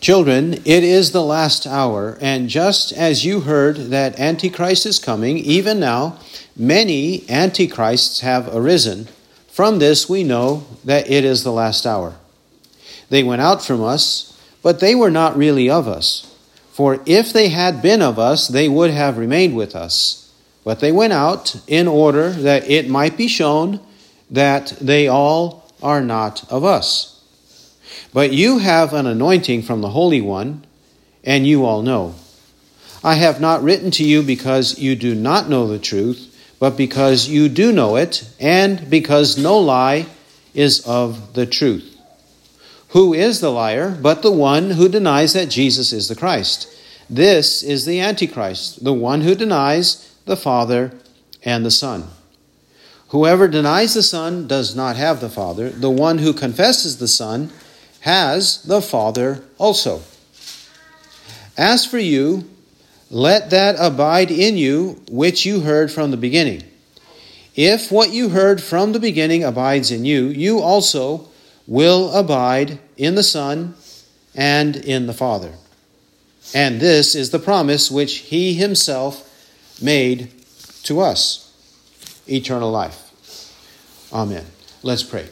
Children, it is the last hour, and just as you heard that Antichrist is coming, even now many Antichrists have arisen. From this we know that it is the last hour. They went out from us, but they were not really of us. For if they had been of us, they would have remained with us. But they went out in order that it might be shown that they all are not of us. But you have an anointing from the Holy One, and you all know. I have not written to you because you do not know the truth, but because you do know it, and because no lie is of the truth. Who is the liar but the one who denies that Jesus is the Christ? This is the Antichrist, the one who denies the Father and the Son. Whoever denies the Son does not have the Father. The one who confesses the Son has the Father also. As for you, let that abide in you which you heard from the beginning. If what you heard from the beginning abides in you, you also will abide in the Son and in the Father. And this is the promise which he himself made to us, eternal life. Amen. Let's pray.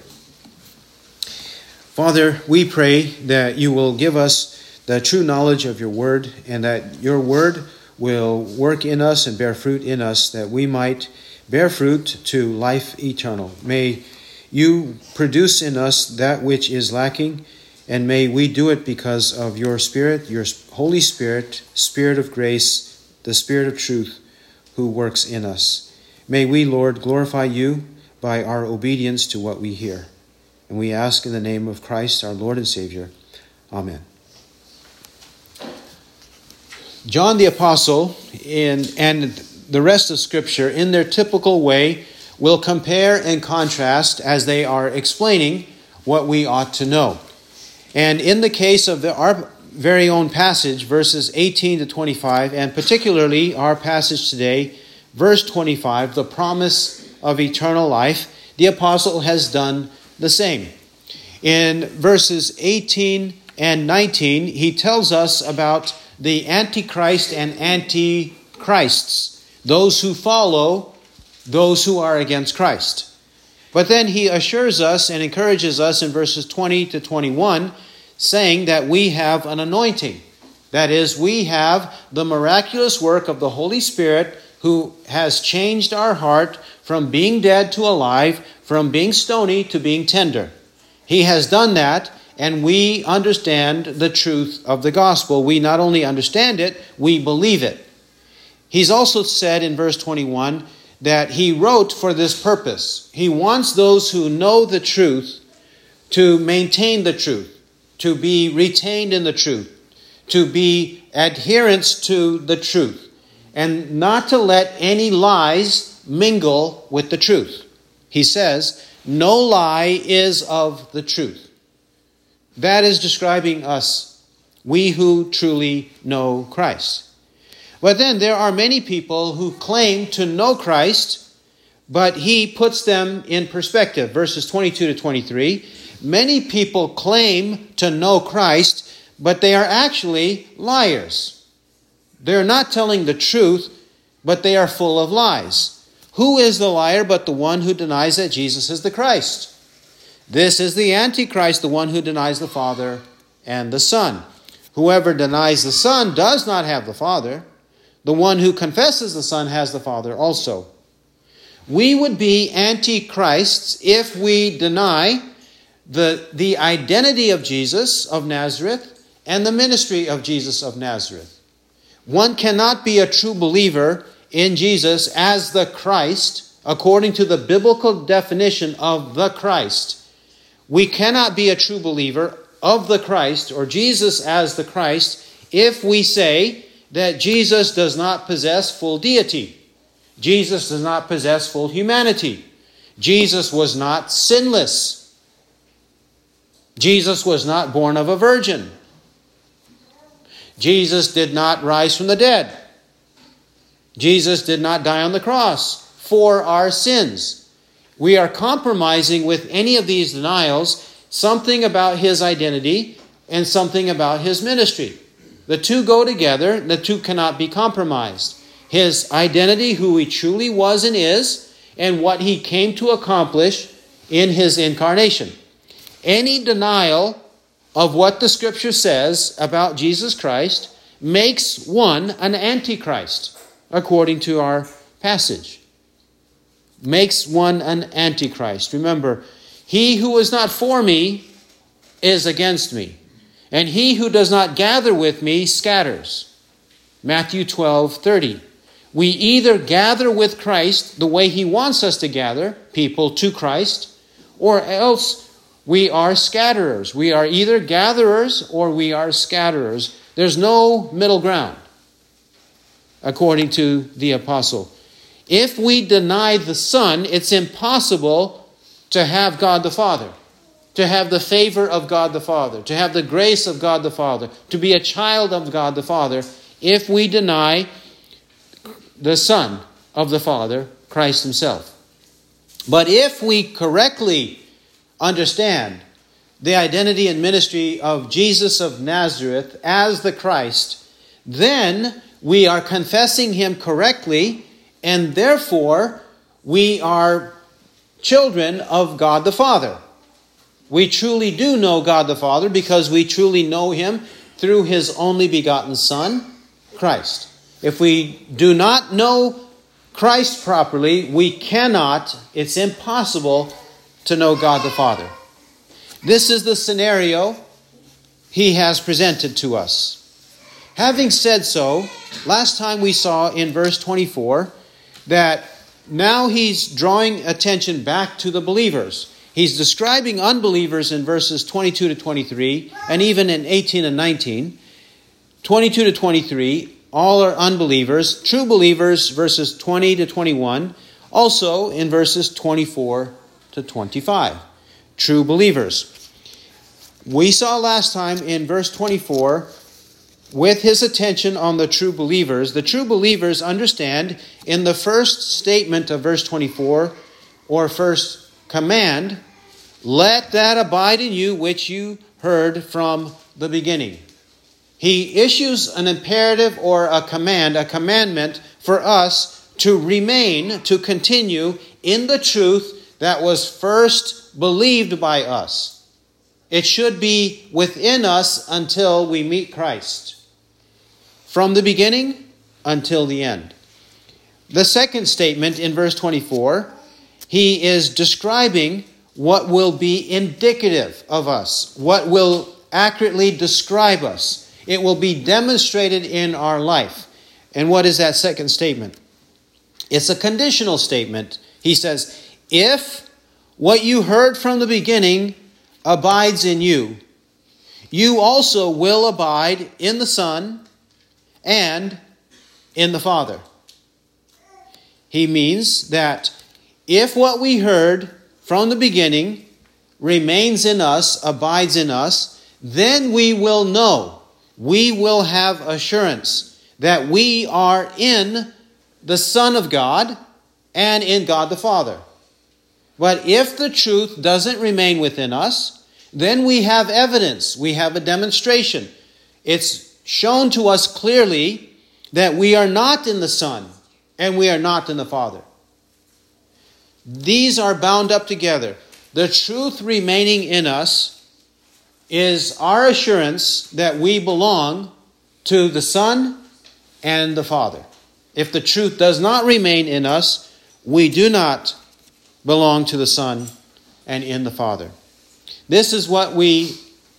Father, we pray that you will give us the true knowledge of your word, and that your word will work in us and bear fruit in us, that we might bear fruit to life eternal. May you produce in us that which is lacking, and may we do it because of your Spirit, your Holy Spirit, Spirit of grace, the Spirit of truth, who works in us. May we, Lord, glorify you by our obedience to what we hear. And we ask in the name of Christ, our Lord and Savior. Amen. John the Apostle and the rest of Scripture, in their typical way, will compare and contrast as they are explaining what we ought to know. And in the case of our very own passage, verses 18 to 25, and particularly our passage today, verse 25, the promise of eternal life, the Apostle has done the same. In verses 18 and 19, he tells us about the Antichrist and Antichrists, those who follow those who are against Christ. But then he assures us and encourages us in verses 20 to 21, saying that we have an anointing. That is, we have the miraculous work of the Holy Spirit, who has changed our heart from being dead to alive, from being stony to being tender. He has done that, and we understand the truth of the gospel. We not only understand it, we believe it. He's also said in verse 21 that he wrote for this purpose. He wants those who know the truth to maintain the truth, to be retained in the truth, to be adherents to the truth, and not to let any lies mingle with the truth. He says, no lie is of the truth. That is describing us, we who truly know Christ. But then there are many people who claim to know Christ, but he puts them in perspective. Verses 22 to 23. Many people claim to know Christ, but they are actually liars. They're not telling the truth, but they are full of lies. Who is the liar but the one who denies that Jesus is the Christ? This is the Antichrist, the one who denies the Father and the Son. Whoever denies the Son does not have the Father. The one who confesses the Son has the Father also. We would be antichrists if we deny the identity of Jesus of Nazareth and the ministry of Jesus of Nazareth. One cannot be a true believer in Jesus as the Christ, according to the biblical definition of the Christ. We cannot be a true believer of the Christ, or Jesus as the Christ, if we say that Jesus does not possess full deity. Jesus does not possess full humanity. Jesus was not sinless. Jesus was not born of a virgin. Jesus did not rise from the dead. Jesus did not die on the cross for our sins. We are compromising with any of these denials something about his identity and something about his ministry. The two go together. The two cannot be compromised. His identity, who he truly was and is, and what he came to accomplish in his incarnation. Any denial of what the Scripture says about Jesus Christ makes one an antichrist, according to our passage. Makes one an antichrist. Remember, he who is not for me is against me, and he who does not gather with me scatters. Matthew 12:30. We either gather with Christ the way he wants us to gather people to Christ, or else we are scatterers. We are either gatherers or we are scatterers. There's no middle ground, according to the apostle. If we deny the Son, it's impossible to have God the Father, to have the favor of God the Father, to have the grace of God the Father, to be a child of God the Father, if we deny the Son of the Father, Christ himself. But if we correctly understand the identity and ministry of Jesus of Nazareth as the Christ, then we are confessing him correctly, and therefore we are children of God the Father. We truly do know God the Father because we truly know him through his only begotten Son, Christ. If we do not know Christ properly, we cannot, it's impossible to know God the Father. This is the scenario he has presented to us. Having said so, last time we saw in verse 24 that now he's drawing attention back to the believers. He's describing unbelievers in verses 22 to 23, and even in 18 and 19. 22 to 23, all are unbelievers. True believers, verses 20 to 21. Also in verses 24 to 25. True believers. We saw last time in verse 24, with his attention on the true believers understand in the first statement of verse 24, or first command, let that abide in you which you heard from the beginning. He issues an imperative or a commandment for us to remain, to continue in the truth that was first believed by us. It should be within us until we meet Christ. From the beginning until the end. The second statement in verse 24, he is describing what will be indicative of us, what will accurately describe us. It will be demonstrated in our life. And what is that second statement? It's a conditional statement. He says, if what you heard from the beginning abides in you, you also will abide in the Son and in the Father. He means that if what we heard from the beginning remains in us, abides in us, then we will know, we will have assurance that we are in the Son of God and in God the Father. But if the truth doesn't remain within us, then we have evidence, we have a demonstration. It's shown to us clearly that we are not in the Son and we are not in the Father. These are bound up together. The truth remaining in us is our assurance that we belong to the Son and the Father. If the truth does not remain in us, we do not belong to the Son and in the Father. This is what we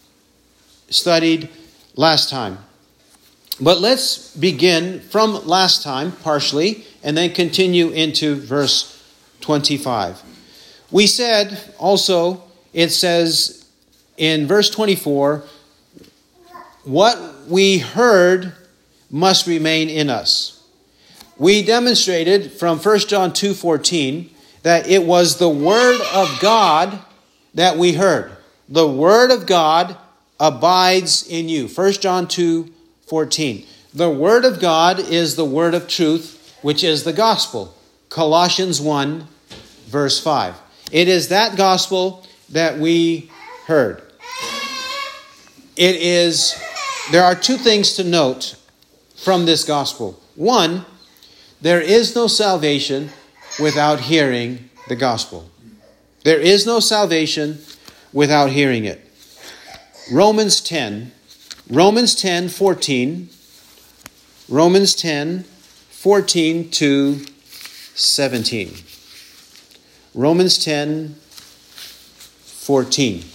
studied last time. But let's begin from last time, partially, and then continue into verse 25. We said also, it says in verse 24, what we heard must remain in us. We demonstrated from 1 John 2:14 that it was the Word of God that we heard. The Word of God abides in you. 1 John 2:14. The Word of God is the Word of truth, which is the gospel. Colossians 1, verse 5. It is that gospel that we heard. there are two things to note from this gospel. One, there is no salvation without hearing the gospel. There is no salvation without hearing it. Romans 10, 14 to 17. Romans 10, 14.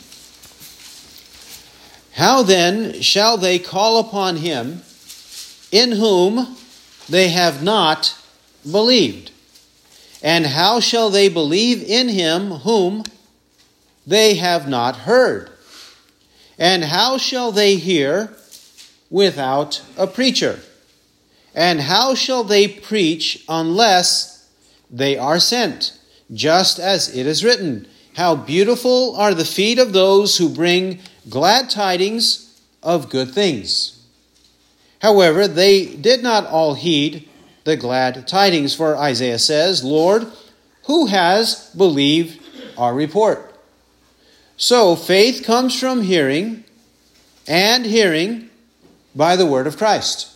How then shall they call upon him in whom they have not believed? And how shall they believe in him whom they have not heard? And how shall they hear without a preacher? And how shall they preach unless they are sent? Just as it is written, how beautiful are the feet of those who bring glad tidings of good things. However, they did not all heed the glad tidings, for Isaiah says, Lord, who has believed our report? So faith comes from hearing, and hearing by the word of Christ.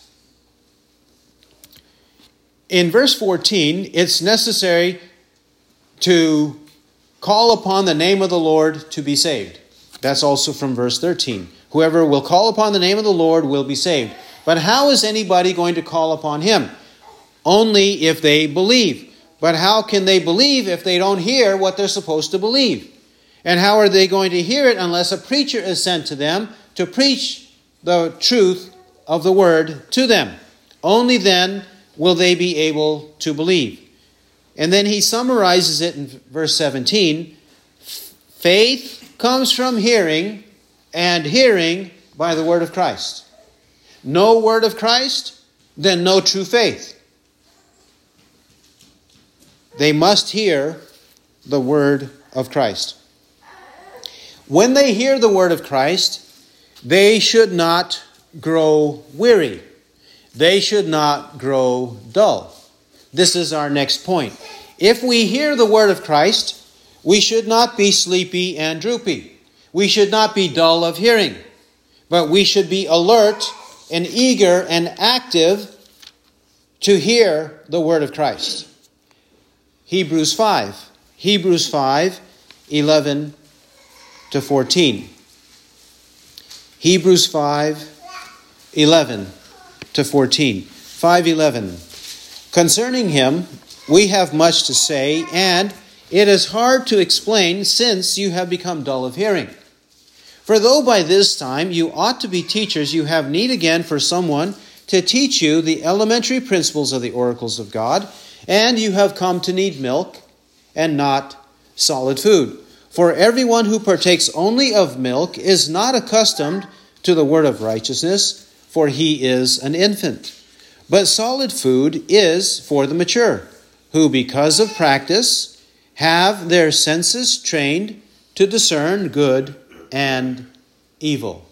In verse 14, it's necessary to call upon the name of the Lord to be saved. That's also from verse 13. Whoever will call upon the name of the Lord will be saved. But how is anybody going to call upon him? Only if they believe. But how can they believe if they don't hear what they're supposed to believe? And how are they going to hear it unless a preacher is sent to them to preach the truth of the word to them? Only then will they be able to believe. And then he summarizes it in verse 17. Faith comes from hearing, and hearing by the word of Christ. No word of Christ, then no true faith. They must hear the word of Christ. When they hear the word of Christ, they should not grow weary. They should not grow dull. This is our next point. If we hear the word of Christ, we should not be sleepy and droopy. We should not be dull of hearing, but we should be alert and eager and active to hear the word of Christ. Hebrews 5, 11 to 14. Hebrews 5, 11 to 14. 5:11. Concerning him, we have much to say, and it is hard to explain since you have become dull of hearing. For though by this time you ought to be teachers, you have need again for someone to teach you the elementary principles of the oracles of God, and you have come to need milk and not solid food. For everyone who partakes only of milk is not accustomed to the word of righteousness, for he is an infant. But solid food is for the mature, who because of practice have their senses trained to discern good and evil.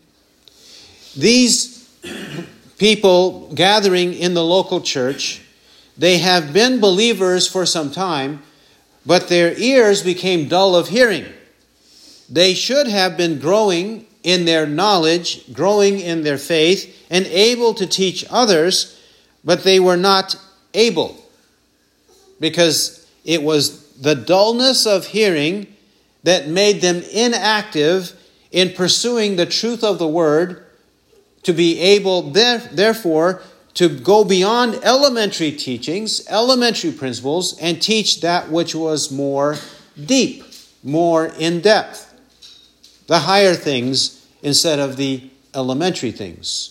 These people gathering in the local church, they have been believers for some time, but their ears became dull of hearing. They should have been growing in their knowledge, growing in their faith, and able to teach others, but they were not able, because it was the dullness of hearing that made them inactive in pursuing the truth of the word, to be able, therefore, to go beyond elementary teachings, elementary principles, and teach that which was more deep, more in depth, the higher things instead of the elementary things.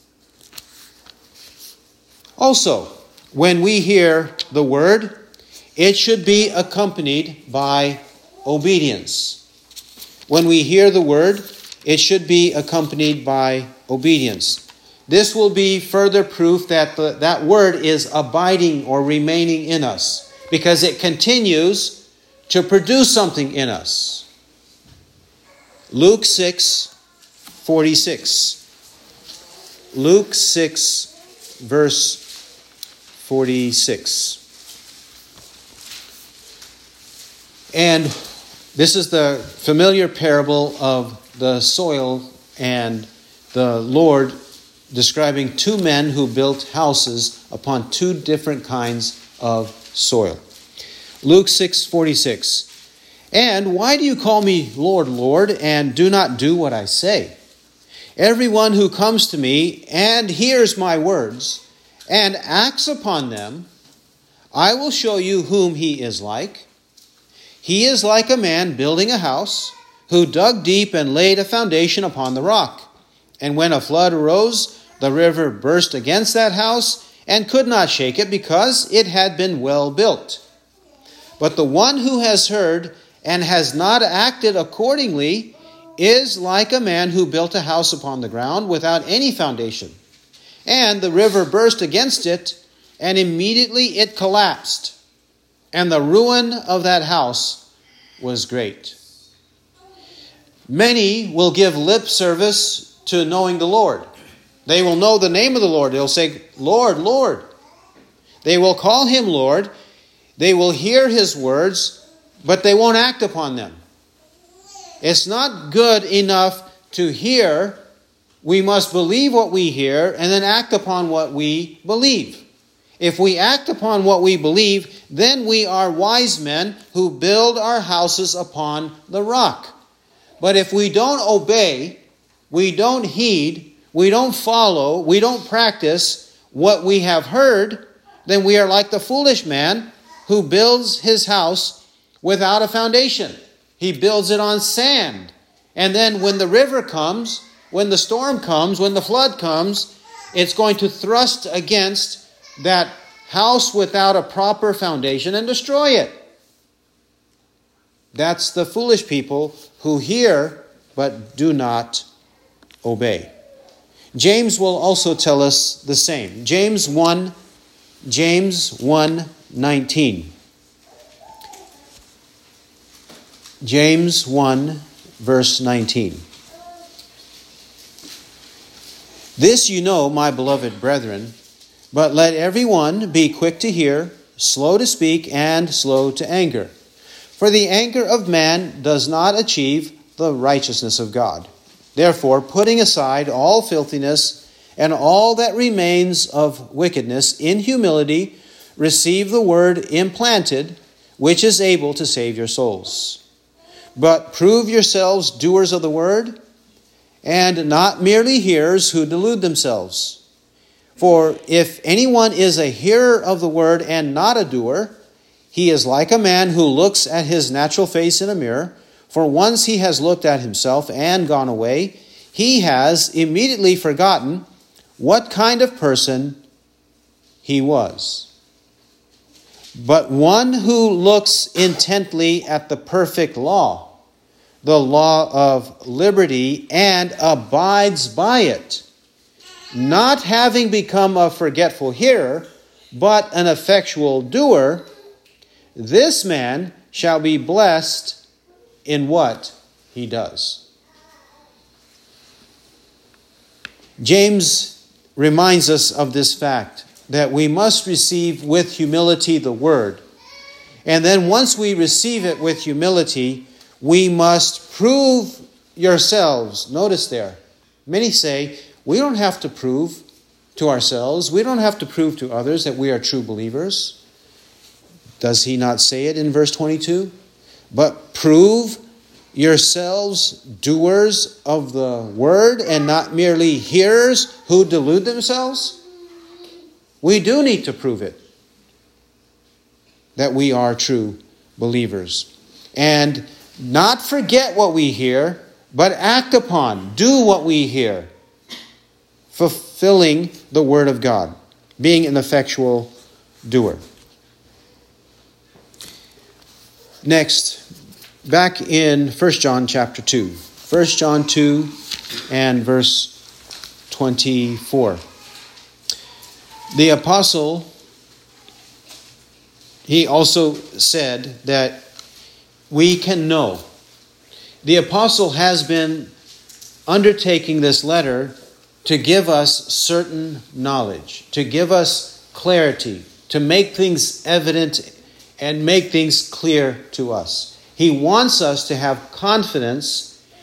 Also, when we hear the word, it should be accompanied by obedience. When we hear the word, it should be accompanied by obedience. This will be further proof that that word is abiding or remaining in us, because it continues to produce something in us. Luke 6:46. Luke 6, verse 46. And this is the familiar parable of the soil and the Lord describing two men who built houses upon two different kinds of soil. Luke 6:46. And why do you call me Lord, Lord, and do not do what I say? Everyone who comes to me and hears my words and acts upon them, I will show you whom he is like. He is like a man building a house who dug deep and laid a foundation upon the rock. And when a flood arose, the river burst against that house and could not shake it because it had been well built. But the one who has heard and has not acted accordingly is like a man who built a house upon the ground without any foundation. And the river burst against it, and immediately it collapsed. And the ruin of that house was great. Many will give lip service to knowing the Lord. They will know the name of the Lord. They'll say, Lord, Lord. They will call him Lord. They will hear his words, but they won't act upon them. It's not good enough to hear. We must believe what we hear and then act upon what we believe. If we act upon what we believe, then we are wise men who build our houses upon the rock. But if we don't obey, we don't heed, we don't follow, we don't practice what we have heard, then we are like the foolish man who builds his house without a foundation. He builds it on sand. And then when the river comes, when the storm comes, when the flood comes, it's going to thrust against that house without a proper foundation and destroy it. That's the foolish people who hear but do not obey. James will also tell us the same. James 1:19. James 1, verse 19. This you know, my beloved brethren, but let everyone be quick to hear, slow to speak, and slow to anger. For the anger of man does not achieve the righteousness of God. Therefore, putting aside all filthiness and all that remains of wickedness, in humility receive the word implanted, which is able to save your souls. But prove yourselves doers of the word, and not merely hearers who delude themselves. For if anyone is a hearer of the word and not a doer, he is like a man who looks at his natural face in a mirror. For once he has looked at himself and gone away, he has immediately forgotten what kind of person he was. But one who looks intently at the perfect law, the law of liberty, and abides by it, not having become a forgetful hearer, but an effectual doer, this man shall be blessed in what he does. James reminds us of this fact, that we must receive with humility the word. And then once we receive it with humility, we must prove yourselves. Notice there, many say, we don't have to prove to ourselves, we don't have to prove to others that we are true believers. Does he not say it in verse 22? But prove yourselves doers of the word and not merely hearers who delude themselves? We do need to prove it, that we are true believers. And not forget what we hear, but act upon, do what we hear, fulfilling the word of God, being an effectual doer. Next, back in 1 John chapter 2. 1 John 2 and verse 24. The apostle, he also said that we can know. The apostle has been undertaking this letter to give us certain knowledge, to give us clarity, to make things evident and make things clear to us. He wants us to have confidence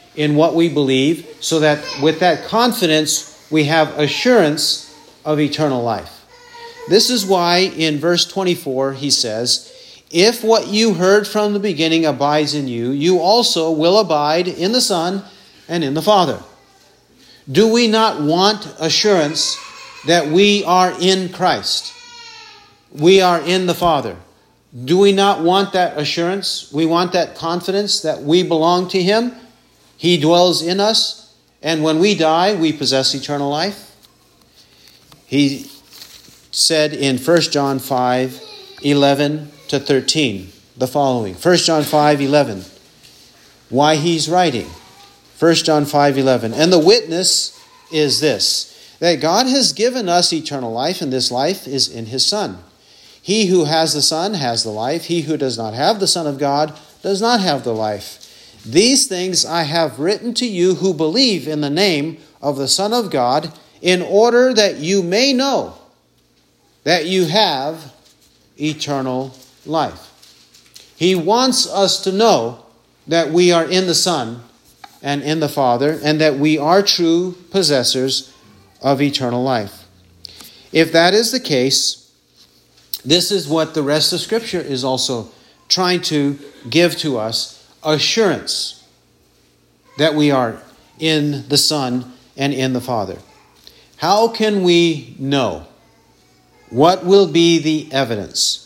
in what we believe, so that with that confidence we have assurance of eternal life. This is why in verse 24 he says, "If what you heard from the beginning abides in you, you also will abide in the Son and in the Father." Do we not want assurance that we are in Christ? We are in the Father. Do we not want that assurance? We want that confidence that we belong to Him. He dwells in us, and when we die, we possess eternal life. He said in 1 John 5:11 to 13, the following. 1 John 5:11. Why he's writing. 1 John 5:11. "And the witness is this, that God has given us eternal life, and this life is in His Son. He who has the Son has the life. He who does not have the Son of God does not have the life. These things I have written to you who believe in the name of the Son of God, in order that you may know that you have eternal life." He wants us to know that we are in the Son and in the Father, and that we are true possessors of eternal life. If that is the case, this is what the rest of Scripture is also trying to give to us, assurance that we are in the Son and in the Father. How can we know? What will be the evidence?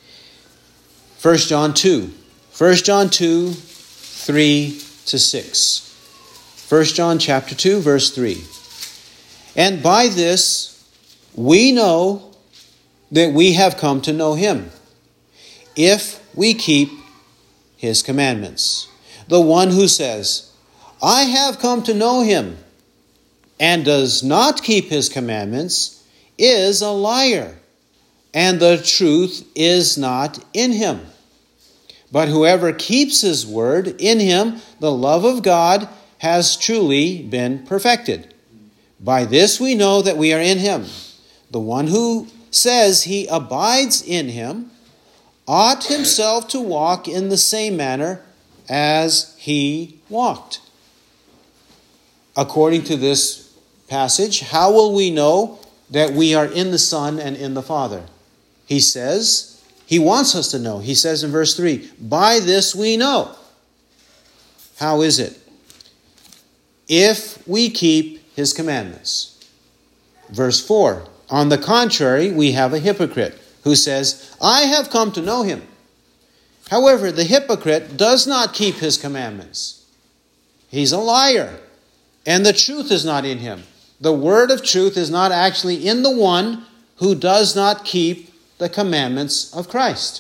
1 John 2. 1 John 2, 3 to 6. 1 John chapter 2, verse 3. "And by this we know that we have come to know Him, if we keep His commandments. The one who says, 'I have come to know Him,' and does not keep His commandments, is a liar, and the truth is not in him. But whoever keeps His word, in him the love of God has truly been perfected. By this we know that we are in Him. The one who says he abides in Him ought himself to walk in the same manner as He walked." According to this passage, how will we know that we are in the Son and in the Father? He says, He wants us to know. He says in verse 3, "By this we know." How is it? If we keep His commandments. Verse 4, "On the contrary, we have a hypocrite who says, 'I have come to know Him.' However, the hypocrite does not keep His commandments. He's a liar, and the truth is not in him." The word of truth is not actually in the one who does not keep the commandments of Christ.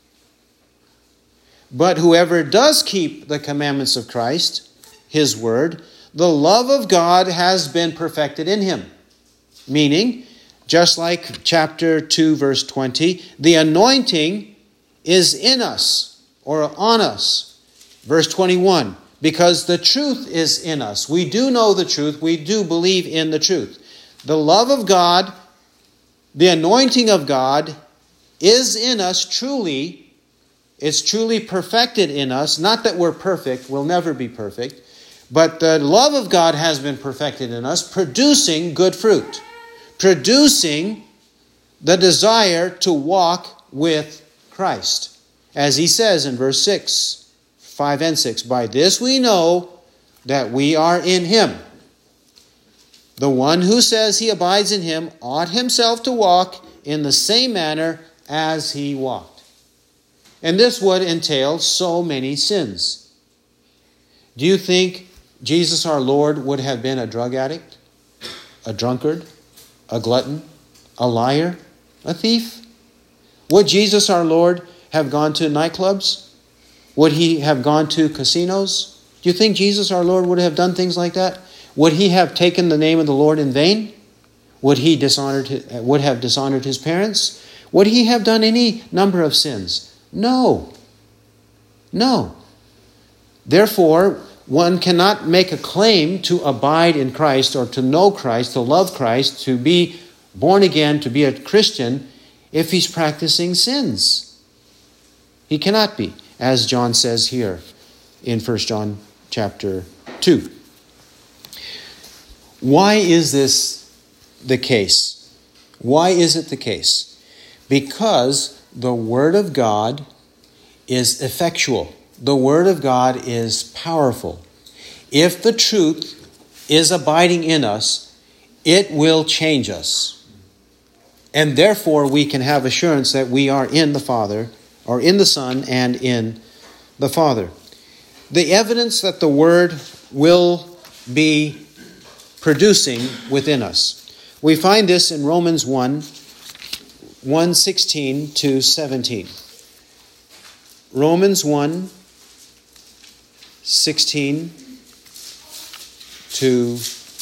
But whoever does keep the commandments of Christ, His word, the love of God has been perfected in him. Meaning, just like chapter 2, verse 20, the anointing is in us or on us. Verse 21, because the truth is in us. We do know the truth. We do believe in the truth. The love of God, the anointing of God is in us truly. It's truly perfected in us. Not that we're perfect. We'll never be perfect. But the love of God has been perfected in us, producing good fruit. Producing the desire to walk with Christ. As he says in verse 6, 5 and 6, "By this we know that we are in Him. The one who says he abides in Him ought himself to walk in the same manner as He walked." And this would entail so many sins. Do you think Jesus our Lord would have been a drug addict, a drunkard, a glutton, a liar, a thief? Would Jesus our Lord have gone to nightclubs? Would He have gone to casinos? Do you think Jesus our Lord would have done things like that? Would He have taken the name of the Lord in vain? Would He have dishonored His parents? Would He have done any number of sins? No. No. Therefore, one cannot make a claim to abide in Christ or to know Christ, to love Christ, to be born again, to be a Christian, if he's practicing sins. He cannot be, as John says here in 1 John chapter 2. Why is this the case? Why is it the case? Because the Word of God is effectual. The Word of God is powerful. If the truth is abiding in us, it will change us. And therefore we can have assurance that we are in the Father, or in the Son, and in the Father. The evidence that the Word will be producing within us. We find this in Romans 1:16 to 17. Romans 1:16 to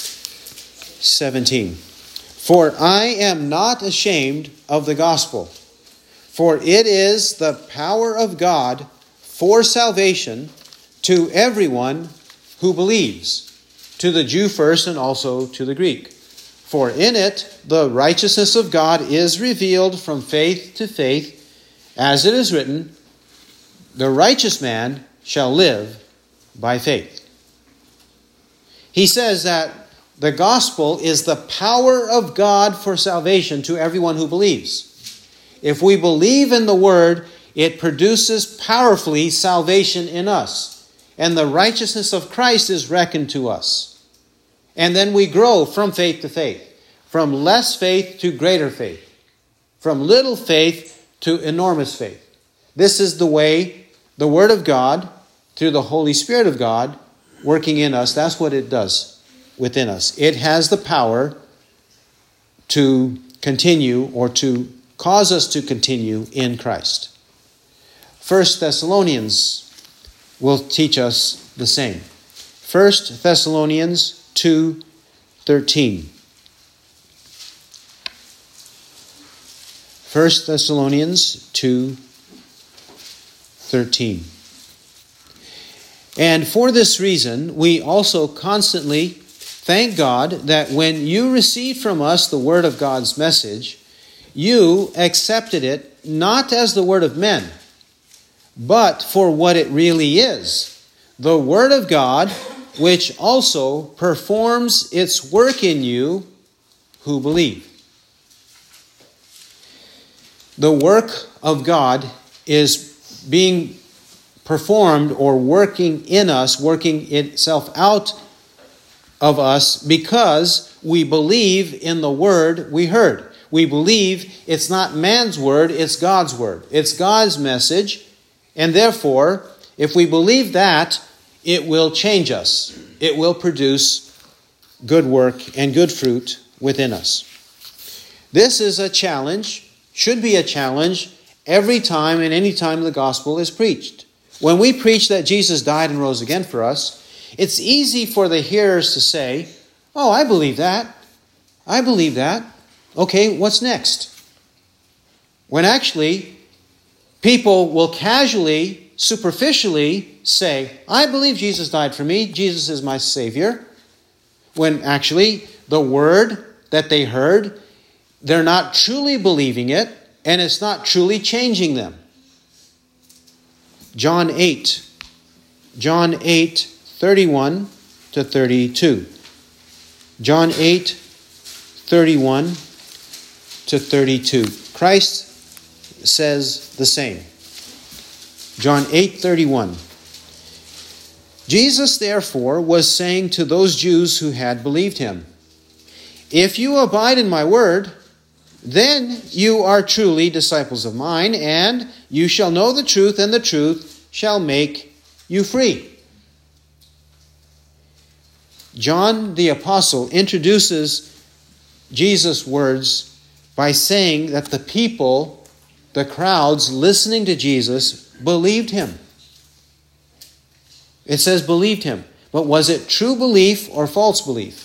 17. For I am not ashamed of the gospel, for it is the power of God for salvation to everyone who believes, to the Jew first and also to the Greek. For in it the righteousness of God is revealed from faith to faith, as it is written, the righteous man shall live by faith. He says that the gospel is the power of God for salvation to everyone who believes. If we believe in the Word, it produces powerfully salvation in us. And the righteousness of Christ is reckoned to us. And then we grow from faith to faith. From less faith to greater faith. From little faith to enormous faith. This is the way the Word of God, through the Holy Spirit of God, working in us, that's what it does within us. It has the power to continue, or to cause us to continue in Christ. 1 Thessalonians will teach us the same. 1 Thessalonians 2:13. 1 Thessalonians 2:13. And for this reason, we also constantly thank God that when you received from us the word of God's message, you accepted it not as the word of men, but for what it really is, the word of God, which also performs its work in you who believe. The work of God is being performed or working in us, working itself out of us because we believe in the word we heard. We believe it's not man's word, it's God's word. It's God's message, and therefore, if we believe that, it will change us. It will produce good work and good fruit within us. This is a challenge, should be a challenge, every time and any time the gospel is preached. When we preach that Jesus died and rose again for us, it's easy for the hearers to say, oh, I believe that. I believe that. Okay, what's next? When actually, people will casually, superficially say, I believe Jesus died for me. Jesus is my Savior. When actually, the word that they heard, they're not truly believing it, and it's not truly changing them. John 8:31 to 32. John 8:31 to 32. Christ says the same. John 8:31. Jesus therefore was saying to those Jews who had believed him, if you abide in my word, then you are truly disciples of mine, and you shall know the truth, and the truth shall make you free. John the Apostle introduces Jesus' words by saying that the people, the crowds listening to Jesus, believed him. It says believed him. But was it true belief or false belief?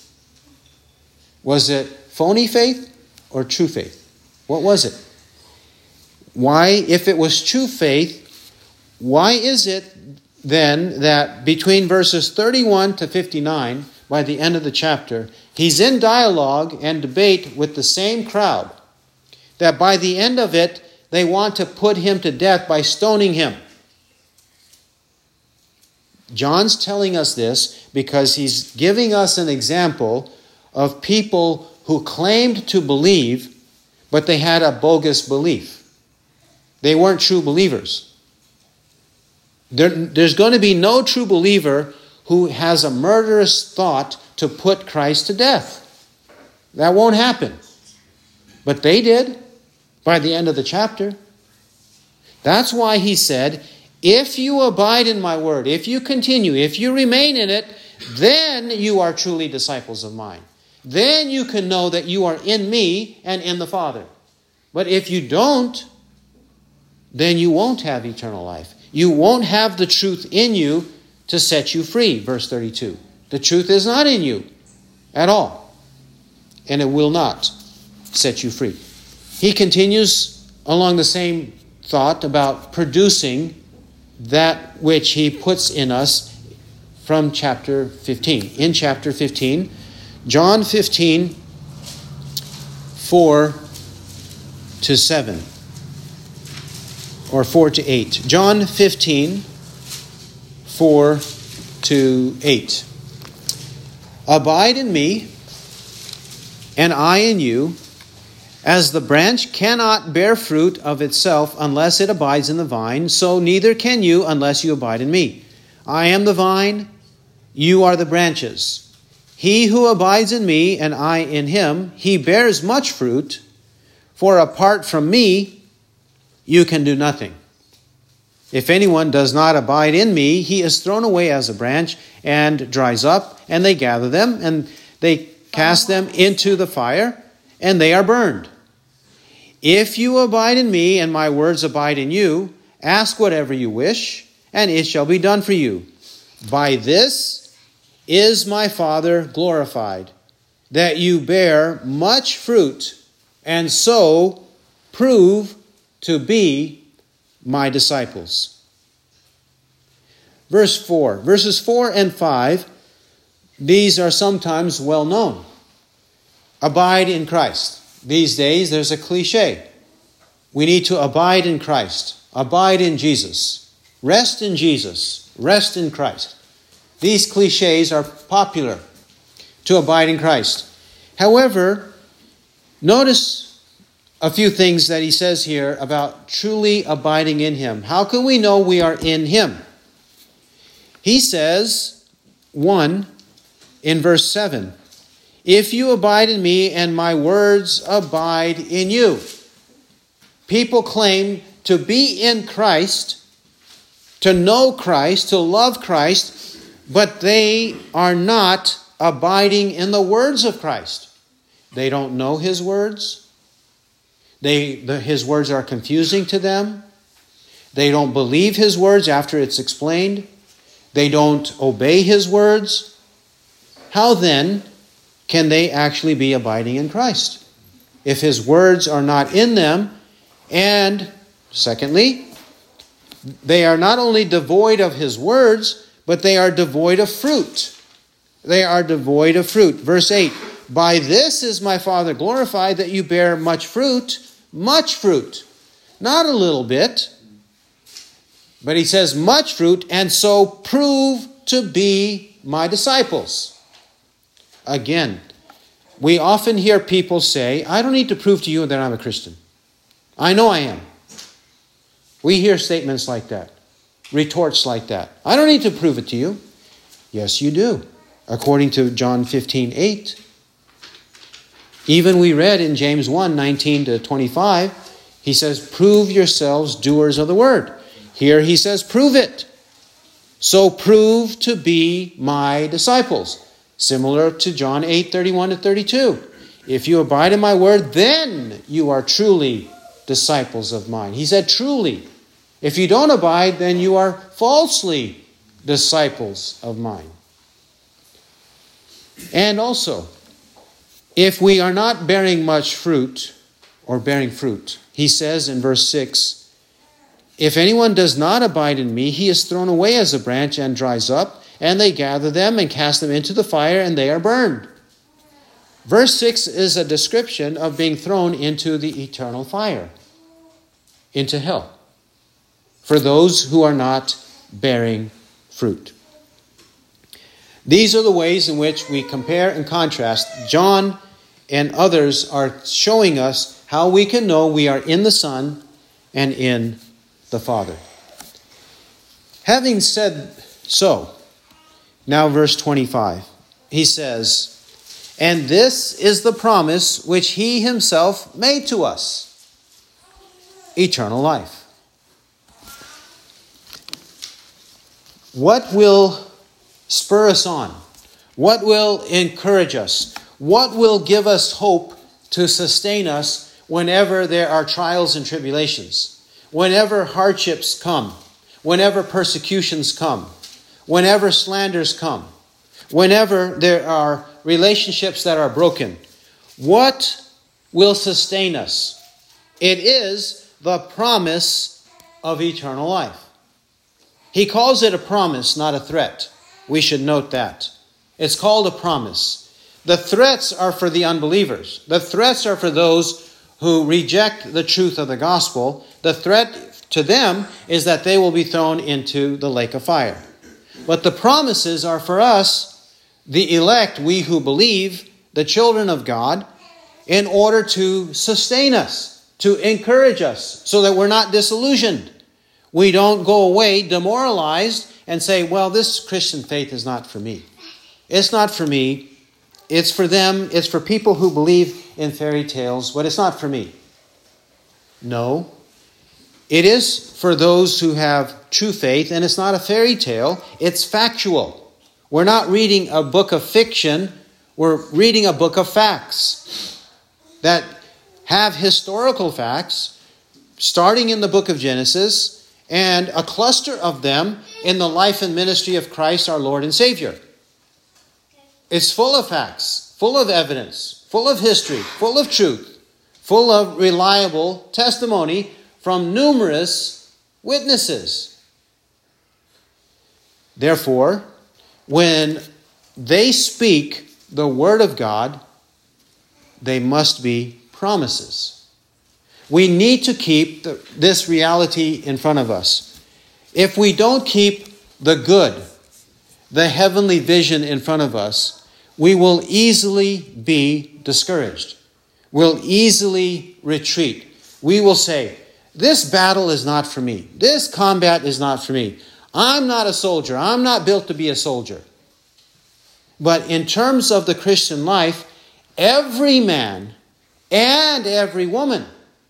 Was it phony faith or true faith? What was it? Why, if it was true faith, why is it then that between verses 31 to 59, by the end of the chapter, he's in dialogue and debate with the same crowd, that by the end of it, they want to put him to death by stoning him? John's telling us this because he's giving us an example of people who claimed to believe, but they had a bogus belief. They weren't true believers. There's going to be no true believer who has a murderous thought to put Christ to death. That won't happen. But they did by the end of the chapter. That's why he said, if you abide in my word, if you continue, if you remain in it, then you are truly disciples of mine. Then you can know that you are in me and in the Father. But if you don't, then you won't have eternal life. You won't have the truth in you to set you free. Verse 32. The truth is not in you at all. And it will not set you free. He continues along the same thought about producing that which he puts in us from chapter 15. In chapter 15, John 15, 4 to 7. Or 4 to 8. John 15, 4 to 8. Abide in me, and I in you, as the branch cannot bear fruit of itself unless it abides in the vine, so neither can you unless you abide in me. I am the vine, you are the branches. He who abides in me and I in him, he bears much fruit, for apart from me, you can do nothing. If anyone does not abide in me, he is thrown away as a branch and dries up, and they gather them, and they cast them into the fire, and they are burned. If you abide in me, and my words abide in you, ask whatever you wish, and it shall be done for you. By this is my Father glorified, that you bear much fruit, and so prove to be my disciples. Verse 4. Verses 4 and 5, these are sometimes well known. Abide in Christ. These days there's a cliche. We need to abide in Christ. Abide in Jesus. Rest in Jesus. Rest in Christ. These cliches are popular, to abide in Christ. However, notice a few things that he says here about truly abiding in him. How can we know we are in him? He says, 1, in verse 7, if you abide in me and my words abide in you. People claim to be in Christ, to know Christ, to love Christ, but they are not abiding in the words of Christ. They don't know his words. His words are confusing to them. They don't believe his words after it's explained. They don't obey his words. How then can they actually be abiding in Christ if his words are not in them? And secondly, they are not only devoid of his words, but they are devoid of fruit. They are devoid of fruit. Verse 8, by this is my Father glorified, that you bear much fruit. Much fruit. Not a little bit. But he says much fruit, and so prove to be my disciples. Again, we often hear people say, I don't need to prove to you that I'm a Christian. I know I am. We hear statements like that. Retorts like that. I don't need to prove it to you. Yes, you do. According to John 15:8. Even we read in James 1, 19 to 25, he says, prove yourselves doers of the word. Here he says, prove it. So prove to be my disciples. Similar to John 8, 31 to 32. If you abide in my word, then you are truly disciples of mine. He said truly. If you don't abide, then you are falsely disciples of mine. And also, if we are not bearing much fruit, or bearing fruit, he says in verse 6, if anyone does not abide in me, he is thrown away as a branch and dries up, and they gather them and cast them into the fire, and they are burned. Verse 6 is a description of being thrown into the eternal fire, into hell, for those who are not bearing fruit. These are the ways in which we compare and contrast. John and others are showing us how we can know we are in the Son and in the Father. Having said so, now verse 25, he says, "And this is the promise which he himself made to us, eternal life." What will spur us on? What will encourage us? What will give us hope to sustain us whenever there are trials and tribulations? Whenever hardships come? Whenever persecutions come? Whenever slanders come? Whenever there are relationships that are broken? What will sustain us? It is the promise of eternal life. He calls it a promise, not a threat. We should note that. It's called a promise. The threats are for the unbelievers. The threats are for those who reject the truth of the gospel. The threat to them is that they will be thrown into the lake of fire. But the promises are for us, the elect, we who believe, the children of God, in order to sustain us, to encourage us, so that we're not disillusioned. We don't go away demoralized and say, well, this Christian faith is not for me. It's not for me. It's for them. It's for people who believe in fairy tales, but it's not for me. No. It is for those who have true faith, and it's not a fairy tale. It's factual. We're not reading a book of fiction. We're reading a book of facts that have historical facts, starting in the book of Genesis, and a cluster of them in the life and ministry of Christ our Lord and Savior. It's full of facts, full of evidence, full of history, full of truth, full of reliable testimony from numerous witnesses. Therefore, when they speak the word of God, they must be promises. We need to keep this reality in front of us. If we don't keep the good, the heavenly vision in front of us, we will easily be discouraged. We'll easily retreat. We will say, this battle is not for me. This combat is not for me. I'm not a soldier. I'm not built to be a soldier. But in terms of the Christian life, every man and every woman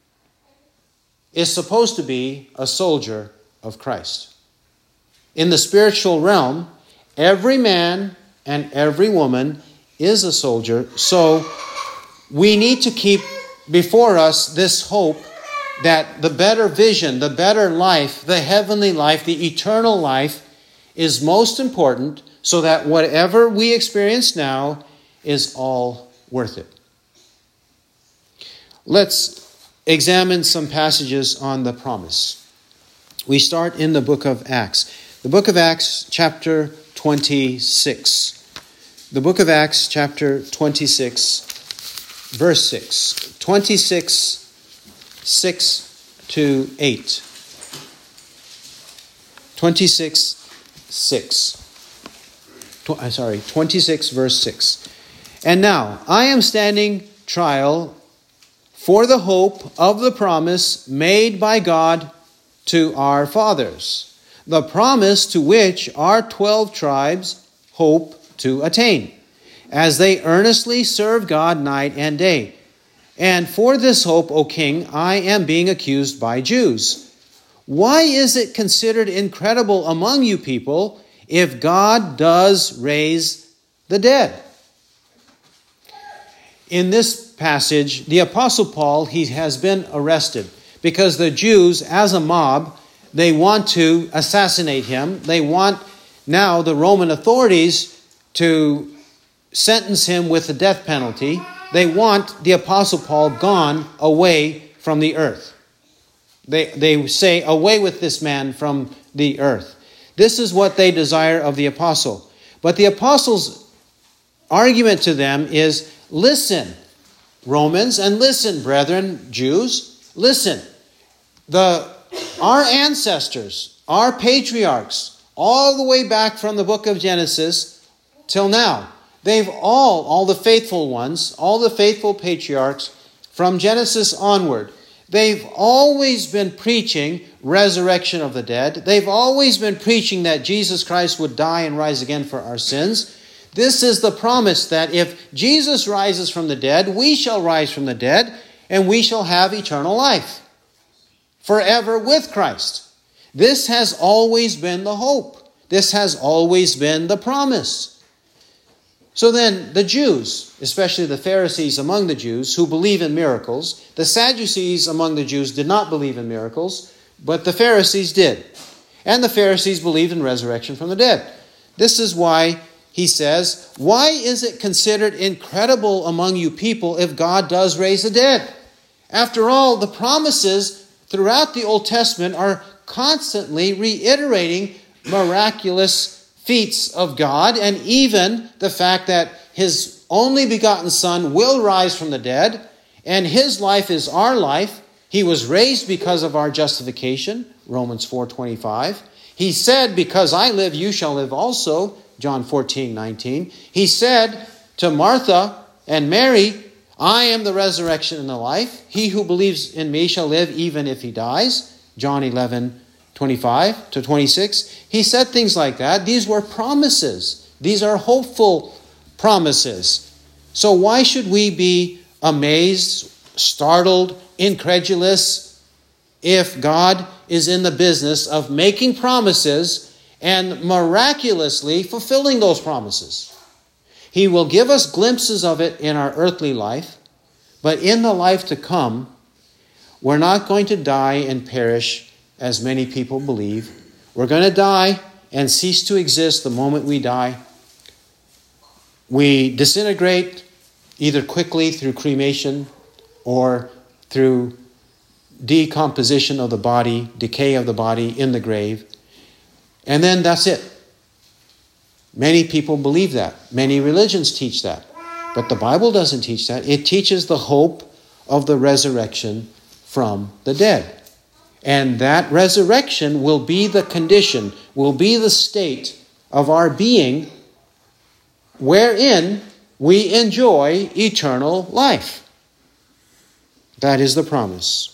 is supposed to be a soldier of Christ. In the spiritual realm, every man and every woman is a soldier. So we need to keep before us this hope that the better vision, the better life, the heavenly life, the eternal life is most important, so that whatever we experience now is all worth it. Let's examine some passages on the promise. We start in the book of Acts. The book of Acts, chapter 26. The book of Acts, chapter 26, verse 6. 26, 6 to 8. 26, 26, verse 6. "And now I am standing trial for the hope of the promise made by God to our fathers, the promise to which our 12 tribes hope to attain, as they earnestly serve God night and day. And for this hope, O king, I am being accused by Jews. Why is it considered incredible among you people if God does raise the dead?" In this passage, the Apostle Paul, he has been arrested because the Jews, as a mob, they want to assassinate him. They want now the Roman authorities to sentence him with the death penalty. They want the Apostle Paul gone away from the earth. They say, away with this man from the earth. This is what they desire of the apostle. But the apostle's argument to them is, listen, Romans, and listen, brethren, Jews, listen. Our ancestors, our patriarchs, all the way back from the book of Genesis, till now. They've all the faithful ones, all the faithful patriarchs from Genesis onward, they've always been preaching resurrection of the dead. They've always been preaching that Jesus Christ would die and rise again for our sins. This is the promise that if Jesus rises from the dead, we shall rise from the dead, and we shall have eternal life forever with Christ. This has always been the hope. This has always been the promise. So then the Jews, especially the Pharisees among the Jews who believe in miracles, the Sadducees among the Jews did not believe in miracles, but the Pharisees did. And the Pharisees believed in resurrection from the dead. This is why he says, why is it considered incredible among you people if God does raise the dead? After all, the promises throughout the Old Testament are constantly reiterating miraculous feats of God, and even the fact that his only begotten Son will rise from the dead, and his life is our life. He was raised because of our justification, Romans 4:25. He said, because I live, you shall live also, John 14:19. He said to Martha and Mary, I am the resurrection and the life. He who believes in me shall live even if he dies, John 11:25-26. He said things like that. These were promises. These are hopeful promises. So why should we be amazed, startled, incredulous if God is in the business of making promises and miraculously fulfilling those promises? He will give us glimpses of it in our earthly life, but in the life to come, we're not going to die and perish as many people believe. We're going to die and cease to exist the moment we die. We disintegrate either quickly through cremation or through decomposition of the body, decay of the body in the grave. And then that's it. Many people believe that. Many religions teach that. But the Bible doesn't teach that. It teaches the hope of the resurrection from the dead. And that resurrection will be the condition, will be the state of our being wherein we enjoy eternal life. That is the promise.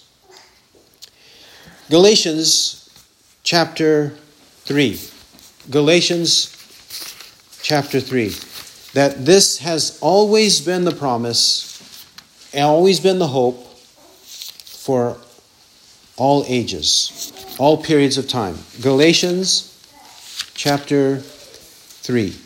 Galatians chapter 3. Galatians chapter 3. That this has always been the promise and always been the hope for all ages, all periods of time. Galatians chapter 3.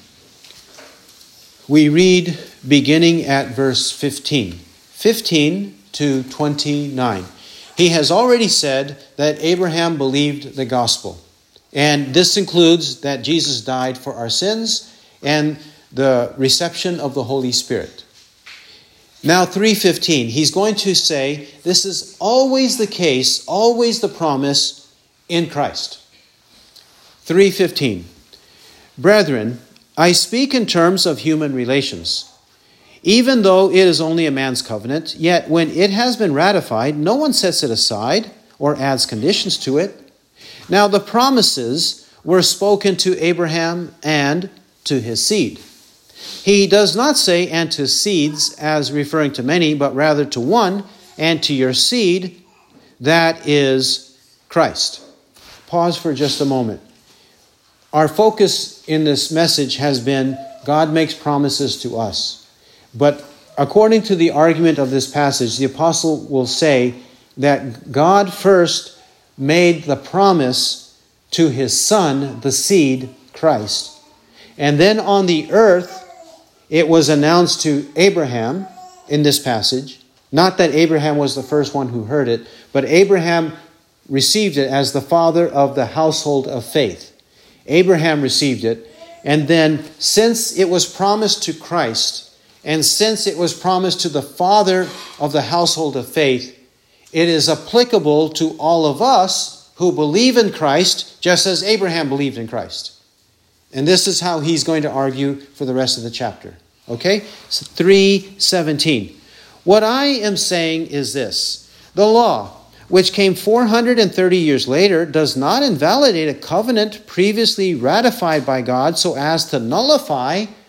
We read beginning at verse 15. 15 to 29. He has already said that Abraham believed the gospel. And this includes that Jesus died for our sins and the reception of the Holy Spirit. Now 3:15, he's going to say this is always the case, always the promise in Christ. 3:15, brethren, I speak in terms of human relations. Even though it is only a man's covenant, yet when it has been ratified, no one sets it aside or adds conditions to it. Now the promises were spoken to Abraham and to his seed. He does not say, and to seeds, as referring to many, but rather to one, and to your seed, that is Christ. Pause for just a moment. Our focus in this message has been God makes promises to us. But according to the argument of this passage, the apostle will say that God first made the promise to his son, the seed, Christ. And then on the earth, it was announced to Abraham in this passage. Not that Abraham was the first one who heard it, but Abraham received it as the father of the household of faith. Abraham received it. And then since it was promised to Christ, and since it was promised to the father of the household of faith, it is applicable to all of us who believe in Christ, just as Abraham believed in Christ. And this is how he's going to argue for the rest of the chapter. Okay? So 3:17. What I am saying is this. The law, which came 430 years later, does not invalidate a covenant previously ratified by God so as to nullify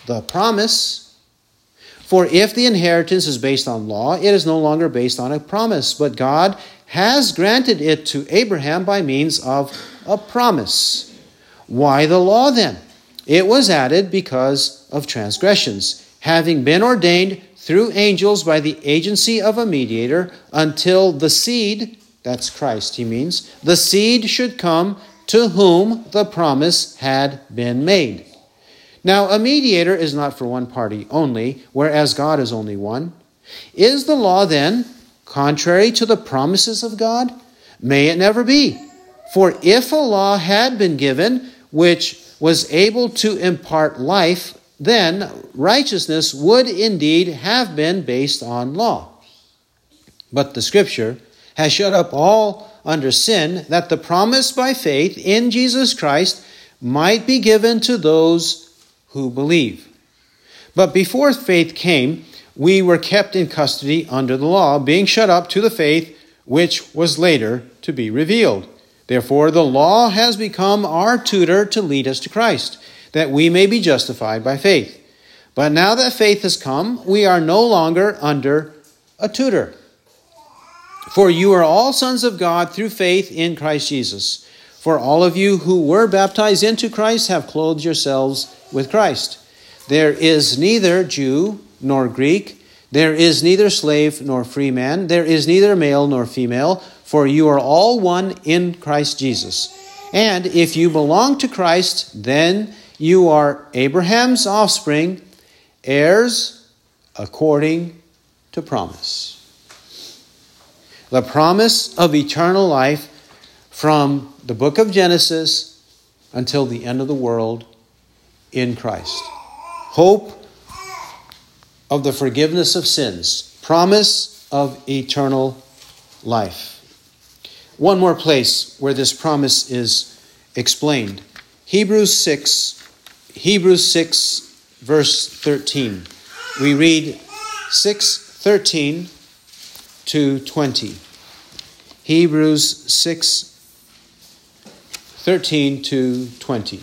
the promise. For if the inheritance is based on law, it is no longer based on a promise, but God has granted it to Abraham by means of a promise. Why the law then? It was added because of transgressions, having been ordained through angels by the agency of a mediator, until the seed, that's Christ he means, the seed should come to whom the promise had been made. Now a mediator is not for one party only, whereas God is only one. Is the law then contrary to the promises of God? May it never be. For if a law had been given which was able to impart life, then righteousness would indeed have been based on law. But the Scripture has shut up all under sin, that the promise by faith in Jesus Christ might be given to those who believe. But before faith came, we were kept in custody under the law, being shut up to the faith which was later to be revealed. Therefore, the law has become our tutor to lead us to Christ, that we may be justified by faith. But now that faith has come, we are no longer under a tutor. For you are all sons of God through faith in Christ Jesus. For all of you who were baptized into Christ have clothed yourselves with Christ. There is neither Jew nor Greek, there is neither slave nor free man, there is neither male nor female, for you are all one in Christ Jesus. And if you belong to Christ, then you are Abraham's offspring, heirs according to promise. The promise of eternal life from the book of Genesis until the end of the world in Christ. Hope of the forgiveness of sins. Promise of eternal life. One more place where this promise is explained. Hebrews 6 verse 13. We read 6:13 to 20. Hebrews 6:13 to 20.